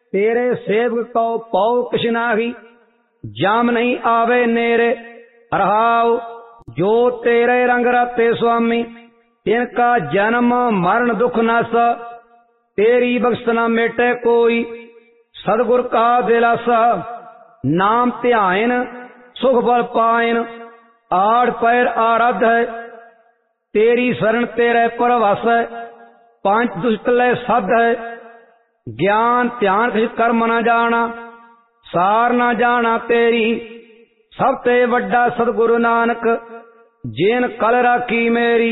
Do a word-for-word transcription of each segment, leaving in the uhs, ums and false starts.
तेरे सेवक को पौ किछ नाही, जाम नहीं आवे नेरे। रहाओ जो तेरे रंग राते स्वामी, तिनका जन्म मरण दुख नस। तेरी बख्श न मेटे कोई, सदगुर का दिलासा। नाम ध्यान सुख बल पायन, आड़ पैर आराध है। तेरी शरण तेरे परवास है, पांच दुष्ट लय साध है। ज्ञान ध्यान किस कर्म न जाना, सार न जाना तेरी। सब ते वड्डा सतगुरु नानक, जेन कल राखी मेरी।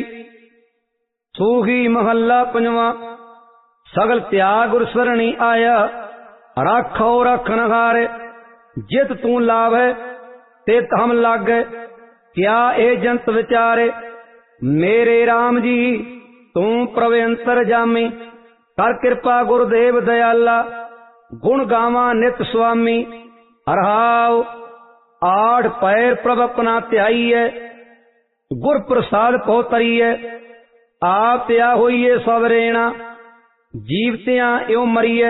सूही महला पंजवा। सगल त्याग गुर सरणी आया, राखो रखन हारे। जित तू लावे ते हम लागे, क्या ए जंत विचारे। मेरे राम जी तू प्रभु अंतर जामी, कर कृपा गुरुदेव दयाला। गुण गावा नित स्वामी, रहाओ आठ पैर प्रभ अपना त्याईए। गुर प्रसाद पौतरीए, आप त्या होइए सवरेणा। जीवतियां यो मरिए,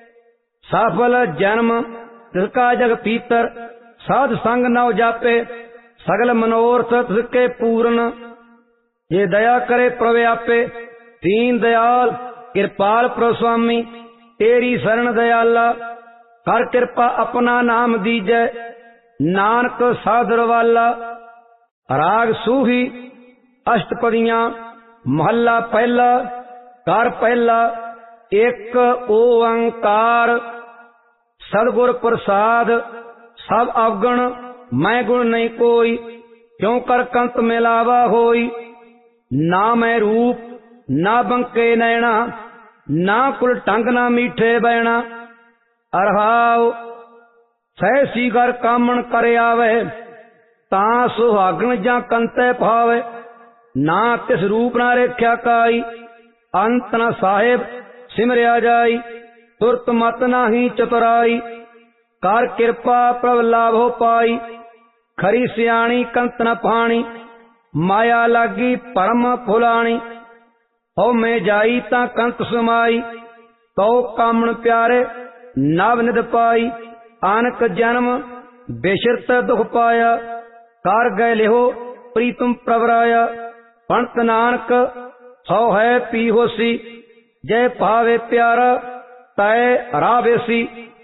सफल जन्म तिसका जग पीतर। साध संग नव जापे, सगल मनोरथ तिसके पूर्ण। ये दया करे प्रभु आपे, दीन दयाल कृपाल प्रभु स्वामी। तेरी शरण दयाला, कर कृपा अपना नाम दीजै। नानक साधर वाला। राग सूही अष्टपदियां। महला पहला। कर पहला। एक ओंकार। सदगुर प्रसाद सब अवगुण, मैं गुण नहीं कोई। क्यों कर कंत मिलावा होई। ना मैं रूप ना बंके नैना, ना कुल टंग ना मीठे बैना। अरहाओ सहसी कर कामण कर आवे, ता सुहागण जा कंते पावे। ना तिस रूप ना रेख्या काई, अंत न साहेब सिमरिया जाई। तुरत मत नाही चतुराई, कर कृपा प्रभ लाभो पाई। खरी सियाणी कंत न पाणी, माया लागी परम फुलाणी। हो में जाई ता कंत समाई, तो कामण प्यारे नव निध पाई। आनक जन्म बेशरत दुख पाया, कर गए लिहो प्रीतम प्रवराया। पंत नानक सौ है पी होसी, जय पावे प्यारा तय रावेसी।